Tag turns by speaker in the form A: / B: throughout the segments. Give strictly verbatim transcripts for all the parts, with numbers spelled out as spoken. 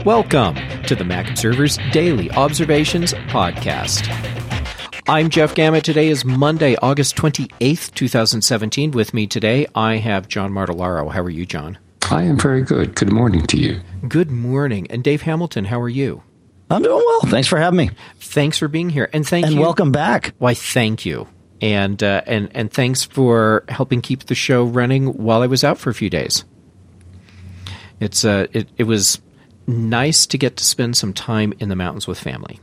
A: Welcome to the Mac Observer's Daily Observations Podcast. I'm Jeff Gamet. Today is Monday, August twenty-eighth, twenty seventeen. With me today, I have John Martellaro. How are you, John?
B: I am very good. Good morning to you.
A: Good morning. And Dave Hamilton, how are you?
C: I'm doing well. Thanks for having me.
A: Thanks for being here. And thank
C: and
A: you.
C: And welcome back.
A: Why, thank you. And, uh, and, and thanks for helping keep the show running while I was out for a few days. It's uh, it, it was nice to get to spend some time in the mountains with family.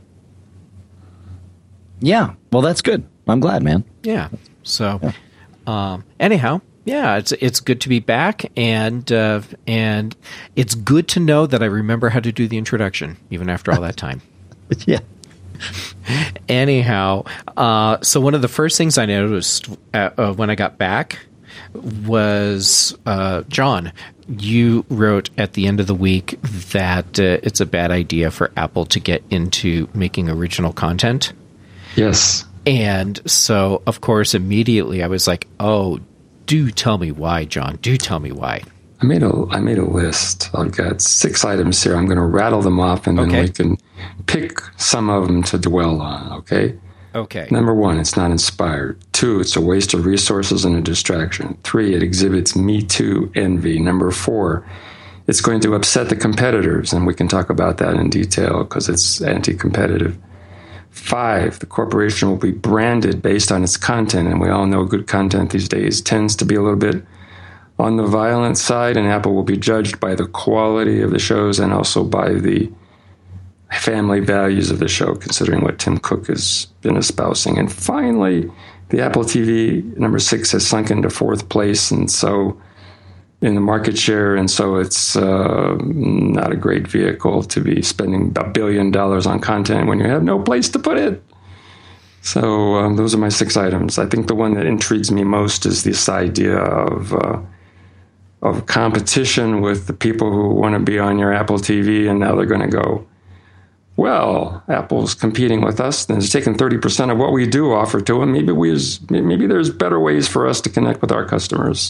C: Yeah. Well, that's good. I'm glad, man.
A: Yeah. So, yeah. Um, anyhow, yeah, it's it's good to be back, and uh, and it's good to know that I remember how to do the introduction, even after all that time.
C: Yeah.
A: Anyhow, uh, so one of the first things I noticed uh, uh, when I got back was, uh, John, you wrote at the end of the week that uh, it's a bad idea for Apple to get into making original content.
B: Yes.
A: And so, of course, immediately I was like, oh, do tell me why, John. Do tell me why.
B: I made a I made a list. I've got six items here. I'm going to rattle them off, and then
A: okay.
B: we can pick some of them to dwell on, okay?
A: Okay.
B: Number one, it's not inspired. Two, it's a waste of resources and a distraction. Three, it exhibits Me Too envy. Number four, it's going to upset the competitors, and we can talk about that in detail because it's anti-competitive. Five, the corporation will be branded based on its content, and we all know good content these days tends to be a little bit on the violent side, and Apple will be judged by the quality of the shows and also by the family values of the show, considering what Tim Cook has been espousing. And finally, the Apple T V, number six, has sunk into fourth place, and so in the market share, and so it's uh, not a great vehicle to be spending a billion dollars on content when you have no place to put it. So um, those are my six items. I think the one that intrigues me most is this idea of uh, of competition with the people who want to be on your Apple T V, and now they're going to go, well, Apple's competing with us, and it's taking thirty percent of what we do offer to them. Maybe we, maybe there's better ways for us to connect with our customers.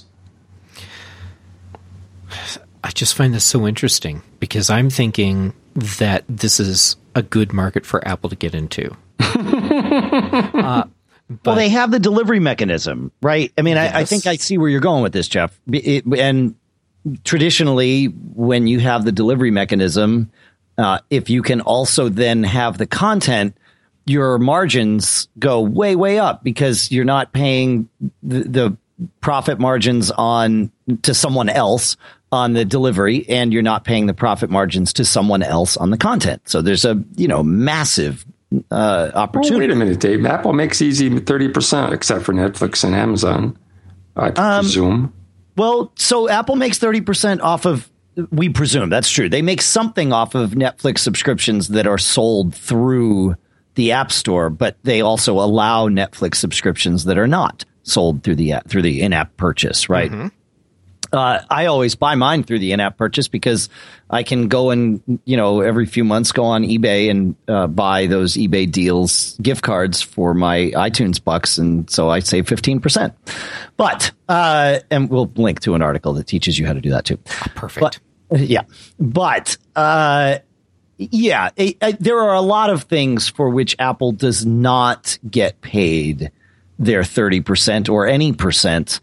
A: I just find this so interesting because I'm thinking that this is a good market for Apple to get into. uh, but,
C: well, they have the delivery mechanism, right? I mean, yes. I, I think I see where you're going with this, Jeff. It, and traditionally, when you have the delivery mechanism, uh, if you can also then have the content, your margins go way, way up because you're not paying the, the profit margins on to someone else on the delivery, and you're not paying the profit margins to someone else on the content. So there's a, you know, massive uh, opportunity.
B: Oh, wait a minute, Dave. Apple makes easy thirty percent, except for Netflix and Amazon, I um, presume.
C: Well, so Apple makes thirty percent off of, we presume, that's true. They make something off of Netflix subscriptions that are sold through the App Store, but they also allow Netflix subscriptions that are not sold through the through the in-app purchase, right? Mm-hmm. Uh, I always buy mine through the in-app purchase because I can go and, you know, every few months go on eBay and uh, buy those eBay deals gift cards for my iTunes bucks. And so I save fifteen percent. But uh, and we'll link to an article that teaches you how to do that, too.
A: Oh, perfect.
C: But, yeah. But uh, yeah, it, it, there are a lot of things for which Apple does not get paid their thirty percent or any percent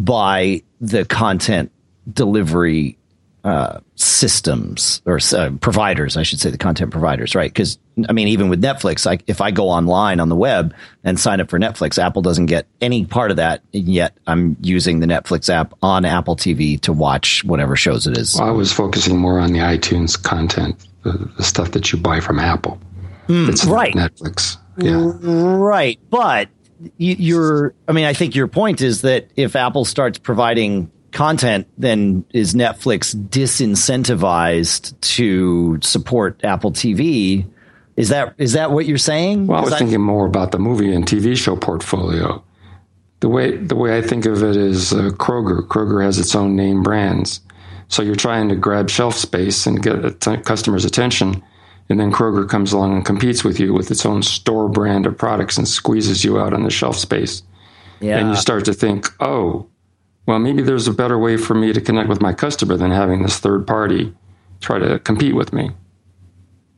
C: by the content delivery uh, systems or uh, providers, I should say, the content providers, right? Because, I mean, even with Netflix, I, if I go online on the web and sign up for Netflix, Apple doesn't get any part of that, and yet I'm using the Netflix app on Apple T V to watch whatever shows it is.
B: Well, I was focusing more on the iTunes content, the, the stuff that you buy from Apple.
C: Mm,
B: it's
C: right.
B: Netflix. Yeah.
C: Right. But you're, I mean, I think your point is that if Apple starts providing content, then is Netflix disincentivized to support Apple T V? Is that is that what you're saying?
B: Well, I was I, thinking more about the movie and T V show portfolio. The way the way I think of it is uh, Kroger. Kroger has its own name brands, so you're trying to grab shelf space and get a t- customer's attention. And then Kroger comes along and competes with you with its own store brand of products and squeezes you out on the shelf space. Yeah. And you start to think, oh, well, maybe there's a better way for me to connect with my customer than having this third party try to compete with me.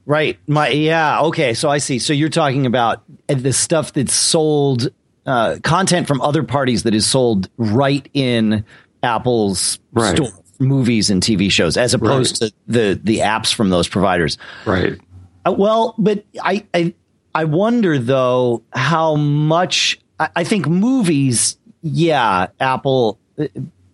C: Right. My yeah. Okay. So I see. So you're talking about the stuff that's sold, uh, content from other parties that is sold right in Apple's
B: right.
C: store, movies and T V shows, as opposed right. to the the apps from those providers.
B: Right.
C: Uh, well, but I, I I wonder though how much I, I think movies. Yeah, Apple. Uh,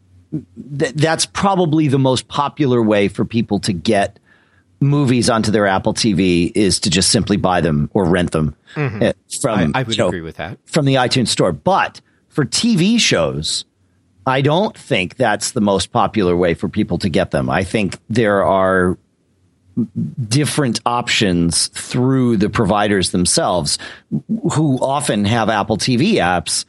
C: th- that's probably the most popular way for people to get movies onto their Apple T V is to just simply buy them or rent them mm-hmm. from.
A: I, I would
C: you know,
A: agree with that
C: from the iTunes store. But for T V shows, I don't think that's the most popular way for people to get them. I think there are different options through the providers themselves, who often have Apple T V apps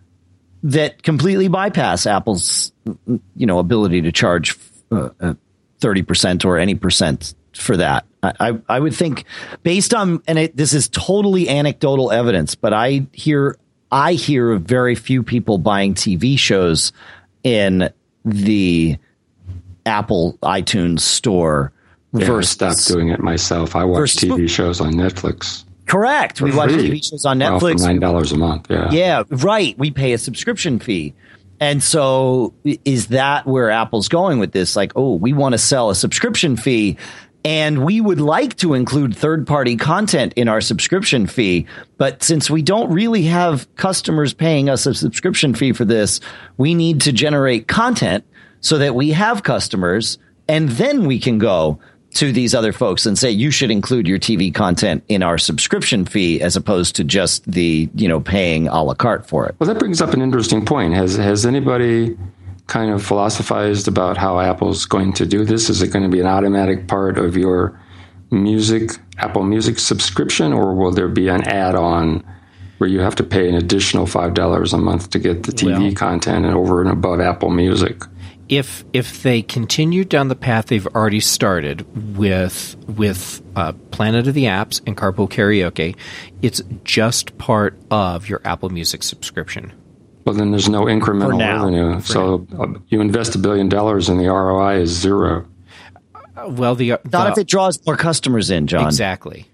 C: that completely bypass Apple's, you know, ability to charge uh, thirty percent or any percent for that. I, I would think, based on, and it, this is totally anecdotal evidence, but I hear I hear of very few people buying T V shows in the Apple iTunes store.
B: Yeah,
C: versus,
B: I stopped doing it myself. I watch T V shows on Netflix.
C: Correct. We watch T V shows on Netflix.
B: Well, for nine dollars a month. Yeah.
C: Yeah. Right. We pay a subscription fee. And so is that where Apple's going with this? Like, oh, we want to sell a subscription fee, and we would like to include third-party content in our subscription fee. But since we don't really have customers paying us a subscription fee for this, we need to generate content so that we have customers, and then we can go to these other folks and say, you should include your T V content in our subscription fee, as opposed to just the, you know, paying a la carte for it.
B: Well, that brings up an interesting point. Has has anybody kind of philosophized about how Apple's going to do this? Is it going to be an automatic part of your music, Apple Music subscription, or will there be an add-on where you have to pay an additional five dollars a month to get the T V well, content and over and above Apple Music?
A: If if they continue down the path they've already started with with uh, Planet of the Apps and Carpool Karaoke, it's just part of your Apple Music subscription.
B: Well, then there's no incremental revenue. For so uh, you invest a billion dollars and the R O I is zero.
A: Uh, well, the, the
C: not if it draws more customers in, John.
A: Exactly.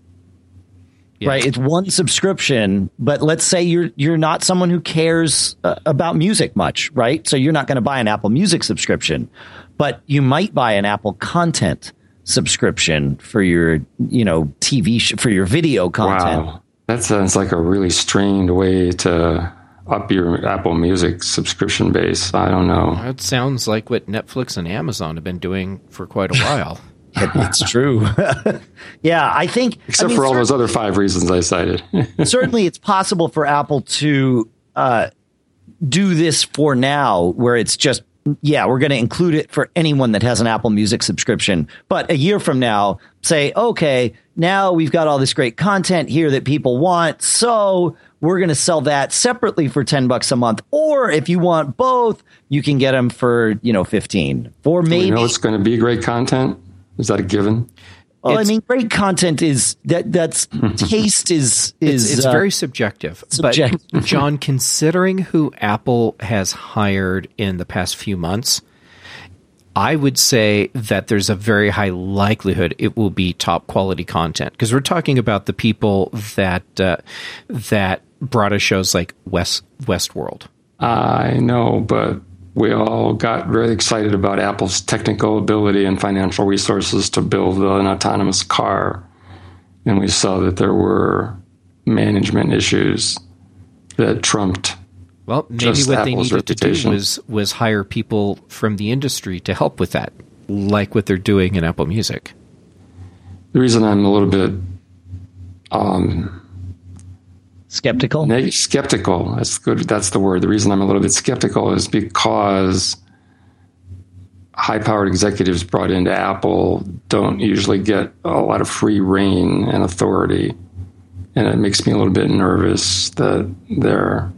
A: Yeah.
C: Right, it's one subscription, but let's say you're you're not someone who cares uh, about music much, right? So you're not going to buy an Apple Music subscription, but you might buy an Apple Content subscription for your, you know, T V sh- for your video content.
B: Wow, that sounds like a really strained way to up your Apple Music subscription base. I don't know.
A: It sounds like what Netflix and Amazon have been doing for quite a while.
C: It's true. Yeah, I think...
B: Except
C: I mean,
B: for all those other five reasons I cited.
C: Certainly it's possible for Apple to uh, do this for now, where it's just, yeah, we're going to include it for anyone that has an Apple Music subscription. But a year from now, say, okay, now we've got all this great content here that people want, so we're going to sell that separately for ten bucks a month. Or if you want both, you can get them for, you know, fifteen. Or maybe...
B: Do we know it's going to be great content? Is that a given?
C: Well, it's, I mean, great content is that that's taste is is
A: it's, it's
C: uh,
A: very subjective.
C: subjective.
A: But John, considering who Apple has hired in the past few months, I would say that there's a very high likelihood it will be top quality content, because we're talking about the people that uh, that brought us shows like West Westworld.
B: I know, but we all got very excited about Apple's technical ability and financial resources to build an autonomous car. And we saw that there were management issues that trumped
A: Well, maybe
B: just
A: what
B: Apple's
A: they needed
B: reputation.
A: to do was, was hire people from the industry to help with that, like what they're doing in Apple Music.
B: The reason I'm a little bit... Um,
C: Skeptical?
B: Neg- skeptical. That's good. That's the word. The reason I'm a little bit skeptical is because high-powered executives brought into Apple don't usually get a lot of free reign and authority, and it makes me a little bit nervous that they're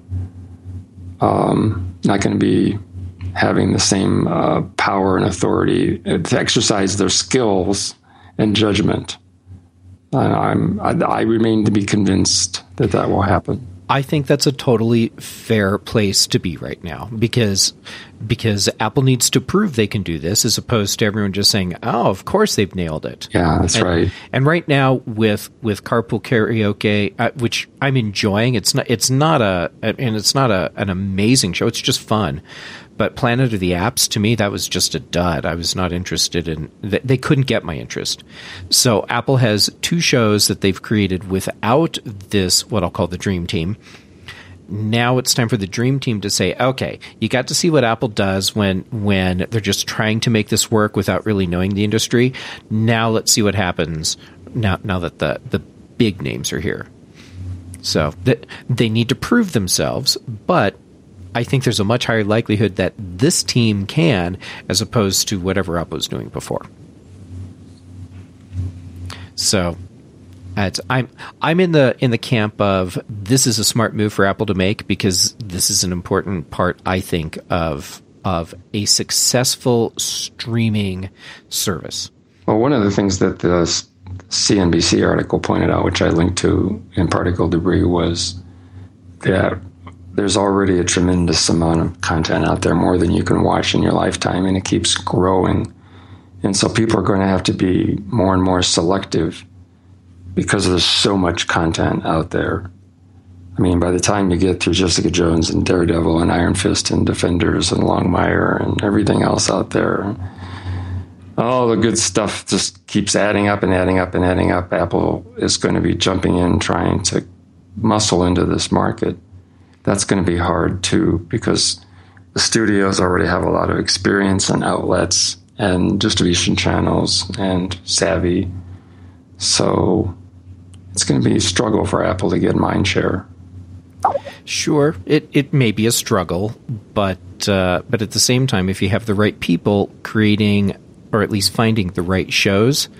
B: um, not going to be having the same uh, power and authority to exercise their skills and judgment. And I'm, I, I remain to be convinced that that will happen.
A: I think that's a totally fair place to be right now because because Apple needs to prove they can do this as opposed to everyone just saying, oh, of course they've nailed it.
B: Yeah, that's
A: and,
B: right.
A: And right now with with Carpool Karaoke, uh, which I'm enjoying, it's not it's not a and it's not a an amazing show. It's just fun. But Planet of the Apps, to me, that was just a dud. I was not interested in – they couldn't get my interest. So Apple has two shows that they've created without this, what I'll call the Dream Team. Now it's time for the Dream Team to say, okay, you got to see what Apple does when when they're just trying to make this work without really knowing the industry. Now let's see what happens now, now that the, the big names are here. So that they need to prove themselves, but – I think there's a much higher likelihood that this team can as opposed to whatever Apple was doing before. So it's, I'm I'm in the in the camp of this is a smart move for Apple to make because this is an important part, I think, of of a successful streaming service.
B: Well, one of the things that the C N B C article pointed out, which I linked to in Particle Debris, was that there's already a tremendous amount of content out there, more than you can watch in your lifetime, and it keeps growing. And so people are going to have to be more and more selective because there's so much content out there. I mean, by the time you get through Jessica Jones and Daredevil and Iron Fist and Defenders and Longmire and everything else out there, all the good stuff just keeps adding up and adding up and adding up. Apple is going to be jumping in, trying to muscle into this market. That's going to be hard, too, because the studios already have a lot of experience and outlets and distribution channels and savvy. So it's going to be a struggle for Apple to get mind share.
A: Sure, it, it may be a struggle, but uh, but at the same time, if you have the right people creating or at least finding the right shows,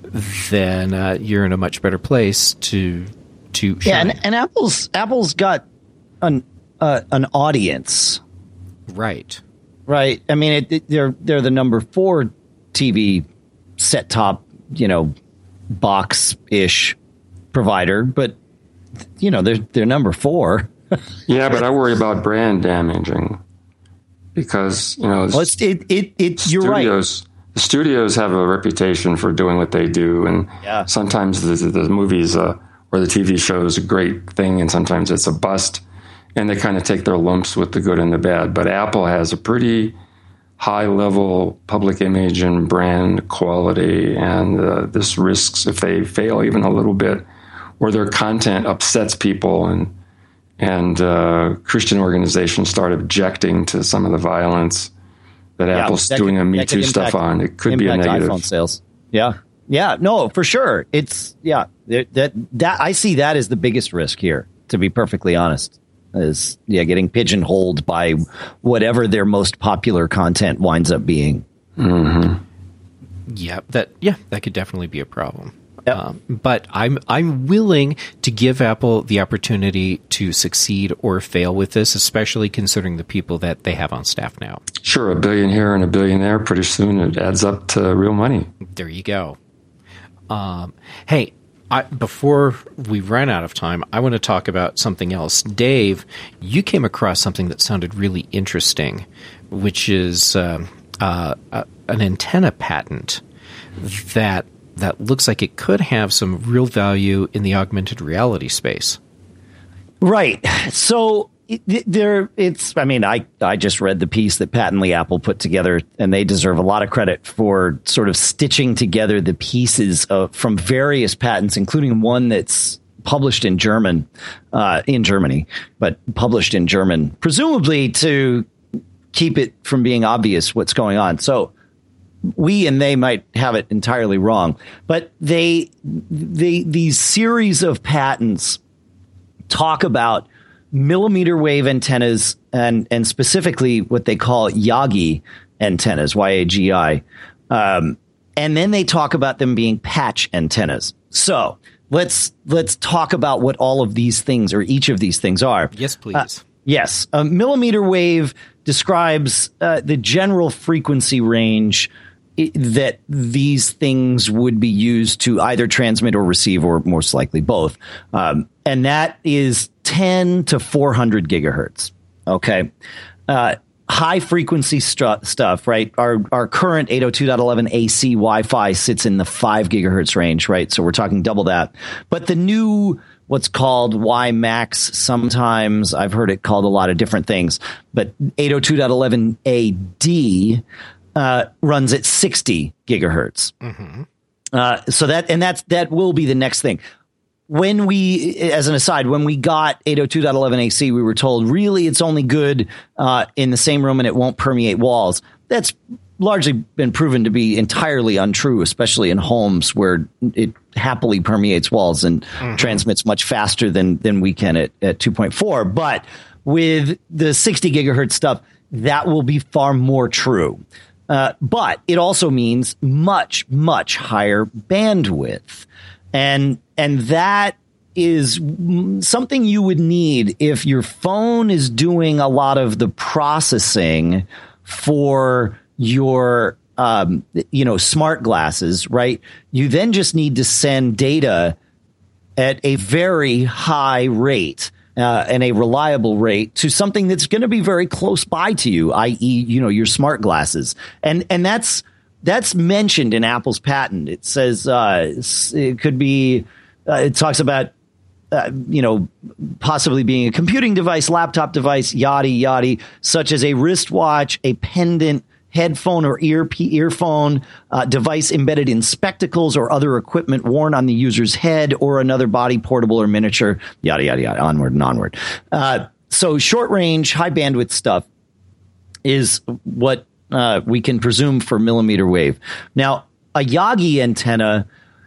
A: then uh, you're in a much better place to to shine.
C: Yeah, and, and Apple's Apple's got an uh, an audience,
A: right?
C: Right. I mean, it, it, they're they're the number four T V set top, you know, box ish provider, but you know, they're they're number four.
B: Yeah, but I worry about brand damaging because you know,
C: well, it's, it it it
B: studios,
C: you're right.
B: The studios have a reputation for doing what they do, and
C: yeah.
B: sometimes the the movies uh, or the T V show is a great thing, and sometimes it's a bust. And they kind of take their lumps with the good and the bad. But Apple has a pretty high-level public image and brand quality, and uh, this risks if they fail even a little bit, or their content upsets people, and and uh, Christian organizations start objecting to some of the violence that yeah, Apple's that doing could, a Me Too impact, stuff on. It could be a negative.
C: iPhone sales. Yeah, yeah, no, for sure. It's yeah, that that I see that as the biggest risk here. To be perfectly honest. Is yeah, getting pigeonholed by whatever their most popular content winds up being.
B: Mm-hmm.
A: Yeah, that yeah, that could definitely be a problem.
C: Yep.
A: Um, but I'm I'm willing to give Apple the opportunity to succeed or fail with this, especially considering the people that they have on staff now.
B: Sure, a billion here and a billion there. Pretty soon it adds up to real money.
A: There you go. Um, hey. I, before we run out of time, I want to talk about something else. Dave, you came across something that sounded really interesting, which is uh, uh, uh, an antenna patent that that looks like it could have some real value in the augmented reality space.
C: Right. So it, there, it's. I mean, I I just read the piece that Patently Apple put together, and they deserve a lot of credit for sort of stitching together the pieces of, from various patents, including one that's published in German, uh, in Germany, but published in German, presumably to keep it from being obvious what's going on. So we and they might have it entirely wrong, but they they these series of patents talk about millimeter wave antennas and and specifically what they call Yagi antennas, Y A G I. Um, and then they talk about them being patch antennas. So let's let's talk about what all of these things or each of these things are.
A: Yes, please.
C: Uh, yes. A millimeter wave describes uh, the general frequency range it, that these things would be used to either transmit or receive, or most likely both. Um, and that is ten to four hundred gigahertz. Okay. Uh, high frequency st- stuff, right? Our, our current eight oh two dot eleven A C Wi-Fi sits in the five gigahertz range, right? So we're talking double that. But the new, what's called WiMAX, sometimes I've heard it called a lot of different things, but eight oh two dot eleven A D uh, runs at sixty gigahertz. Mm-hmm. Uh, so that, and that's, that will be the next thing. When we, as an aside, when we got eight oh two dot eleven A C, we were told really it's only good uh, in the same room and it won't permeate walls. That's largely been proven to be entirely untrue, especially in homes where it happily permeates walls and mm-hmm. transmits much faster than than we can at, at two point four. But with the sixty gigahertz stuff, that will be far more true. Uh, but it also means much, much higher bandwidth. And and that is something you would need if your phone is doing a lot of the processing for your, um, you know, smart glasses, right? You then just need to send data at a very high rate uh, and a reliable rate to something that's going to be very close by to you, that is, you know, your smart glasses. And and that's That's mentioned in Apple's patent. It says uh, it could be, uh, it talks about, uh, you know, possibly being a computing device, laptop device, yada, yada, such as a wristwatch, a pendant, headphone or ear earphone, uh, device embedded in spectacles or other equipment worn on the user's head, or another body, portable or miniature, yada, yada, yada, onward and onward. Uh, so short range, high bandwidth stuff is what Uh, we can presume for millimeter wave. Now, a Yagi antenna,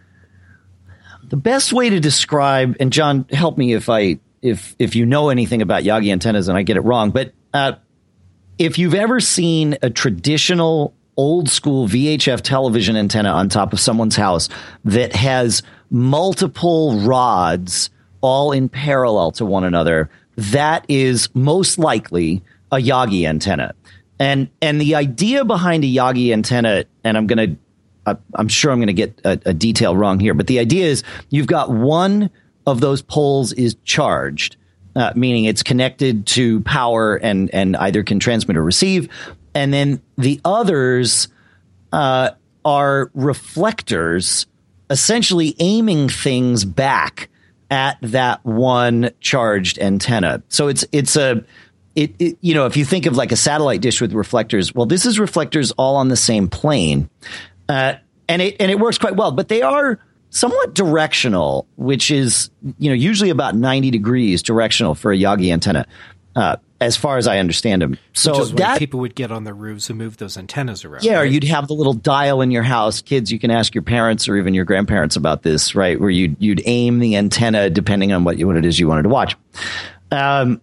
C: the best way to describe, and John, help me if I if if you know anything about Yagi antennas and I get it wrong, but uh, if you've ever seen a traditional old school V H F television antenna on top of someone's house that has multiple rods all in parallel to one another, that is most likely a Yagi antenna. And and the idea behind a Yagi antenna, and I'm going to, I'm sure I'm going to get a, a detail wrong here, but the idea is you've got one of those poles is charged, uh, meaning it's connected to power and and either can transmit or receive, and then the others uh, are reflectors, essentially aiming things back at that one charged antenna. So it's it's a It, it, you know, if you think of like a satellite dish with reflectors, well, this is reflectors all on the same plane, uh, and it and it works quite well. But they are somewhat directional, which is, you know, usually about ninety degrees directional for a Yagi antenna, uh, as far as I understand them. So
A: which is why
C: that
A: people would get on their roofs and move those antennas around.
C: Yeah,
A: right?
C: Or you'd have the little dial in your house. Kids, you can ask your parents or even your grandparents about this, right? Where you'd you'd aim the antenna depending on what you, what it is you wanted to watch. Um,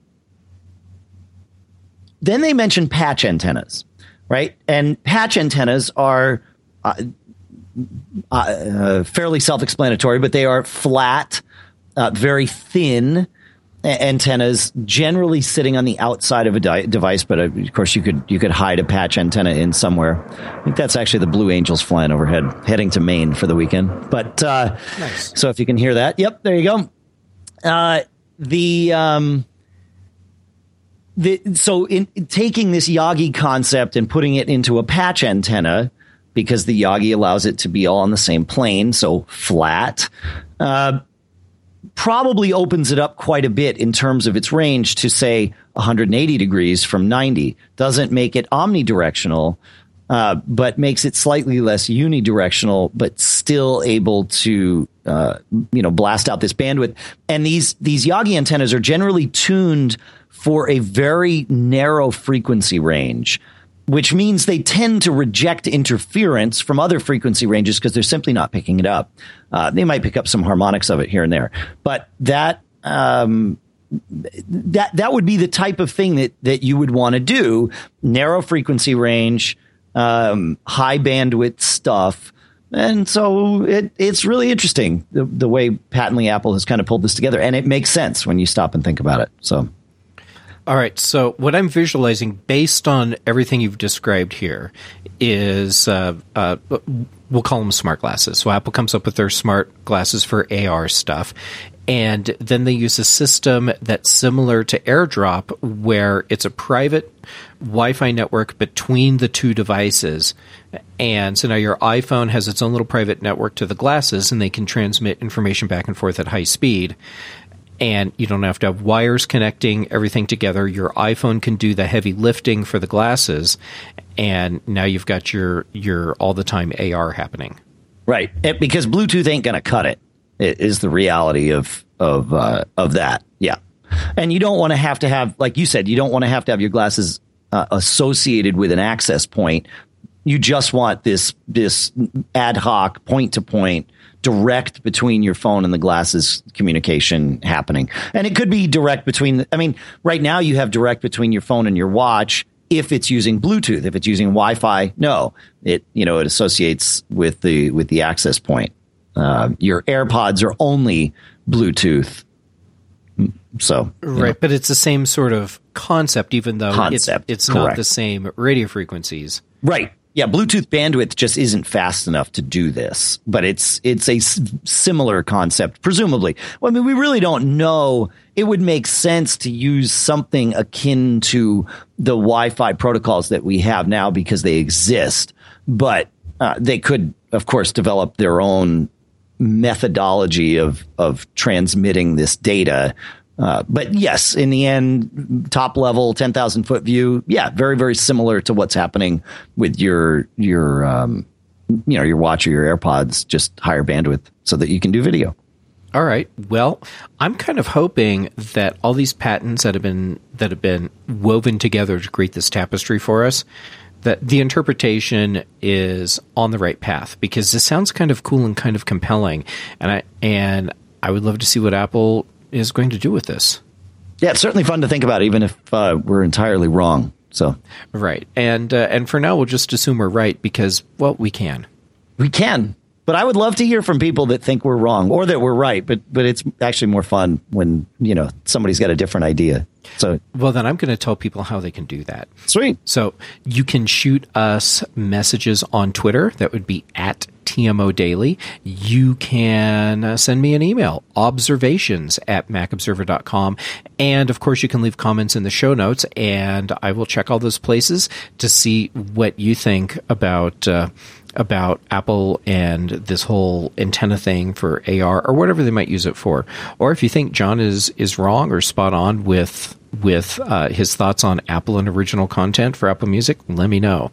C: Then they mentioned patch antennas, right? And patch antennas are uh, uh, fairly self-explanatory, but they are flat, uh, very thin a- antennas, generally sitting on the outside of a di- device. But uh, of course, you could you could hide a patch antenna in somewhere. I think that's actually the Blue Angels flying overhead, heading to Maine for the weekend. But uh, nice. So if you can hear that, yep, there you go. Uh, the um, The, so in, in taking this Yagi concept and putting it into a patch antenna, because the Yagi allows it to be all on the same plane, so flat, uh, probably opens it up quite a bit in terms of its range to, say, one hundred eighty degrees from ninety. Doesn't make it omnidirectional, uh, but makes it slightly less unidirectional, but still able to, uh, you know, blast out this bandwidth. And these these Yagi antennas are generally tuned for a very narrow frequency range, which means they tend to reject interference from other frequency ranges because they're simply not picking it up. Uh, they might pick up some harmonics of it here and there, but that um, that that would be the type of thing that that you would want to do: narrow frequency range, um, high bandwidth stuff. And so it, it's really interesting the, the way patently Apple has kind of pulled this together, and it makes sense when you stop and think about it. So.
A: All right. So what I'm visualizing based on everything you've described here is, uh, uh, we'll call them smart glasses. So Apple comes up with their smart glasses for A R stuff. And then they use a system that's similar to AirDrop, where it's a private Wi-Fi network between the two devices. And so now your iPhone has its own little private network to the glasses, and they can transmit information back and forth at high speed. And you don't have to have wires connecting everything together. Your iPhone can do the heavy lifting for the glasses, and now you've got your your all the time A R happening.
C: Right, it, because Bluetooth ain't going to cut it. It is the reality of of uh, of that. Yeah, and you don't want to have to have, like you said, you don't want to have to have your glasses uh, associated with an access point. You just want this this ad hoc point to point, direct between your phone and the glasses communication happening. And it could be direct between, I mean, right now you have direct between your phone and your watch if it's using Bluetooth. If it's using Wi-Fi, no, it, you know, it associates with the, with the access point. Uh, your AirPods are only Bluetooth. So,
A: right. Know. But it's the same sort of concept, even though
C: concept,
A: it's, it's
C: correct.
A: not the same radio frequencies.
C: Right. Yeah, Bluetooth bandwidth just isn't fast enough to do this, but it's it's a s- similar concept, presumably. Well, I mean, we really don't know. It would make sense to use something akin to the Wi-Fi protocols that we have now because they exist, but uh, they could, of course, develop their own methodology of of transmitting this data. Uh, but yes, in the end, top level, ten thousand foot view. Yeah, very, very similar to what's happening with your your um, you know, your watch or your AirPods, just higher bandwidth so that you can do video.
A: All right. Well, I'm kind of hoping that all these patents that have been that have been woven together to create this tapestry for us, that the interpretation is on the right path, because this sounds kind of cool and kind of compelling, and I and I would love to see what Apple is going to do with this.
C: Yeah, it's certainly fun to think about, even if uh, we're entirely wrong. So
A: right, and uh, and for now, we'll just assume we're right because, well, we can.
C: We can. But I would love to hear from people that think we're wrong or that we're right. But but it's actually more fun when, you know, somebody's got a different idea. So
A: well, then I'm going to tell people how they can do that.
C: Sweet.
A: So you can shoot us messages on Twitter. That would be at T M O Daily. You can uh, send me an email, observations at mac observer dot com. And of course, you can leave comments in the show notes, and I will check all those places to see what you think about uh, about Apple and this whole antenna thing for A R or whatever they might use it for. Or if you think John is is wrong or spot on with with uh, his thoughts on Apple and original content for Apple Music, let me know.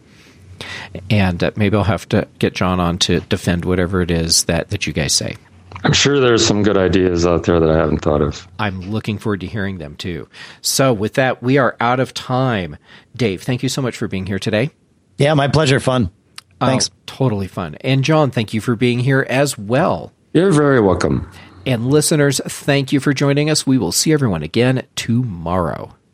A: And uh, maybe I'll have to get John on to defend whatever it is that, that you guys say.
B: I'm sure there's some good ideas out there that I haven't thought of.
A: I'm looking forward to hearing them, too. So with that, we are out of time. Dave, thank you so much for being here today.
C: Yeah, my pleasure. Fun. Thanks.
A: Oh, totally fun. And John, thank you for being here as well.
B: You're very welcome.
A: And listeners, thank you for joining us. We will see everyone again tomorrow.